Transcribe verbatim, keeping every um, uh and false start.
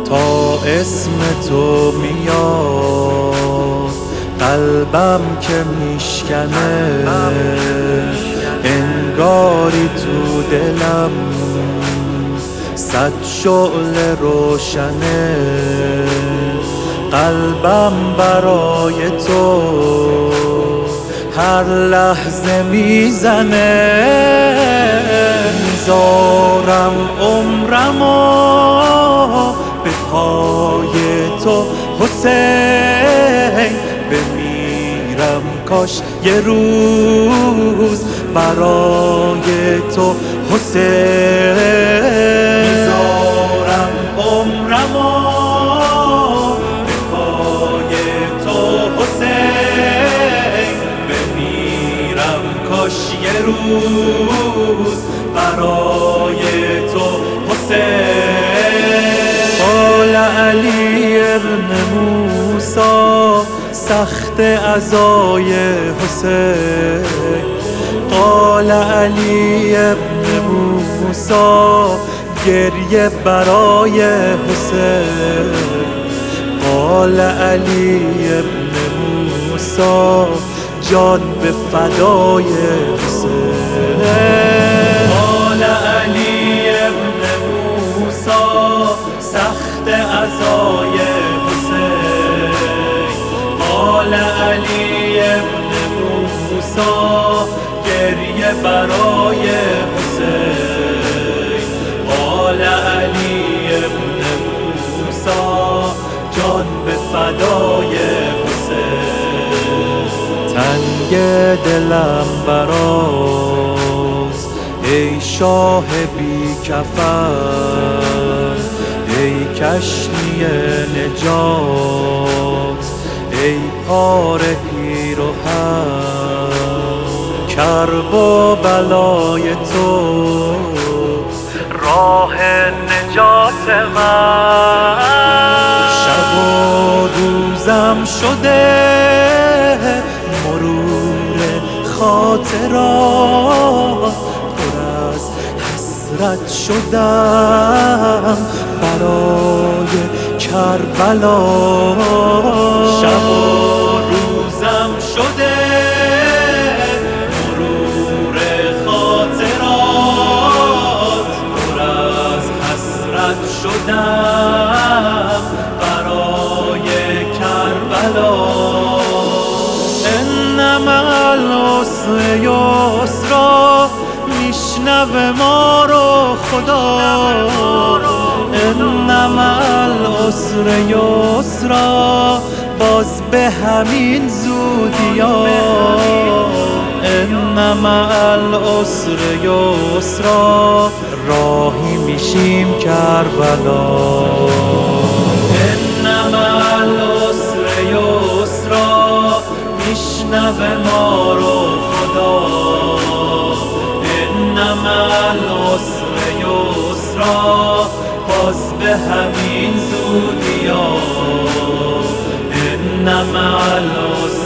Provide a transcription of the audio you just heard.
تا اسم تو میاد قلبم که میشکنه، انگاری تو دلم صد شعله روشنه. قلبم برای تو هر لحظه میزنه، میذارم عمرمو به پای تو حسین، بمیرم کاش یه روز برای تو حسین. میذارم عمرمو به پای تو حسین، بمیرم کاش یه روز برای تو حسین. قال علی ابن موسی سخت عزای حسین، قال علی ابن موسی گریه برای حسین، قال علی ابن موسی جان به فدای حسین. قال علی ابن موسی سخت عزای حسین، قال علی ابن موسی گریه برای حسین، قال علی ابن موسی جان به فدای حسین. تنگ دلم براست ای شاه بی کفن، ای کشتی نجات، ای پار پیر و هم، کرب و بلای تو راه نجات من. شب و روزم شده مرور خاطرات، پر از حسرت شدم برای کربلا. شب و روزم شده مرور خاطرات، پر از حسرت شدم برای کربلا. انما العسر یسرا میشنوه ما رو خدا، انما العسر یسرا باز به همین زودیا، انما العسر یسرا راهی میشیم کربلا. انما العسر یسرا میشنوه ما رو خدا، انما العسر یسرا باز به همین زودیا، انما العسر